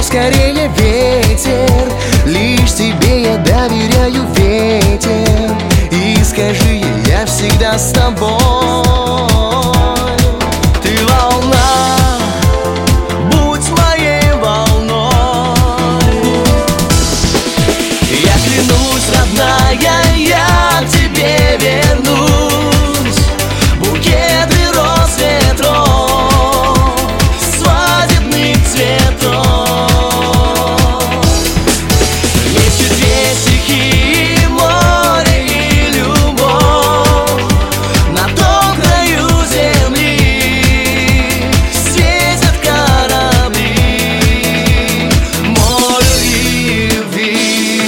скорее ветер, лишь тебе я доверяю, ветер. И скажи ей, я всегда с тобой. Ты волна, будь моей волной. Я клянусь, родная, я к тебе вернусь. Букет и роз ветров, свадебных цветов. Вместе две стихии, море и любовь. На том краю земли светят корабли, морю и любви.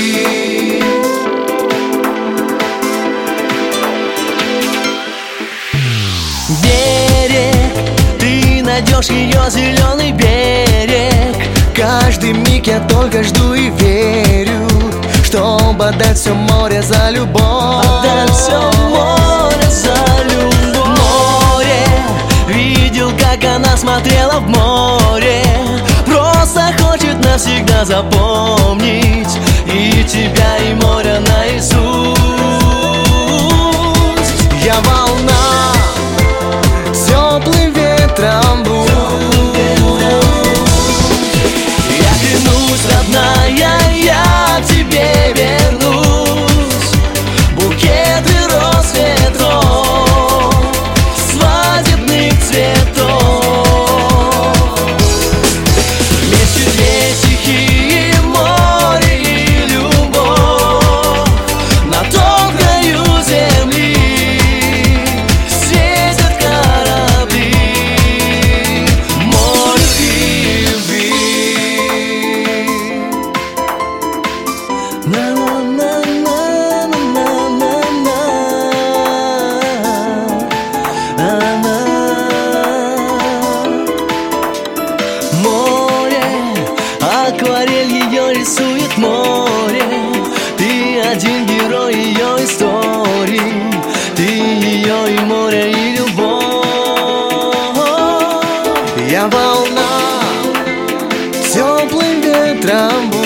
Берег, ты найдешь ее зеленый берег. Каждый миг я только жду и верю, чтобы отдать все море за любовь. Отдать все море за любовь. Море, видел, как она смотрела в море. Просто хочет навсегда запомнить и тебя, и море наизусть. Я волна, теплым ветром будь. Я клянусь, родная, я к тебе вернусь. Букет и роз ветров, свадебных цветов. Вместе две стихии, море и любовь. На том краю земли светят корабли, морю и любви. Море, акварель ее рисует море. Ты один герой ее истории. Ты ее и море, и любовь. Я волна, теплым ветром будь.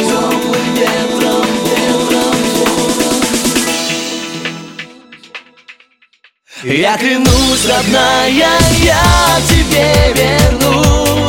Я клянусь, родная, я к тебе вернусь.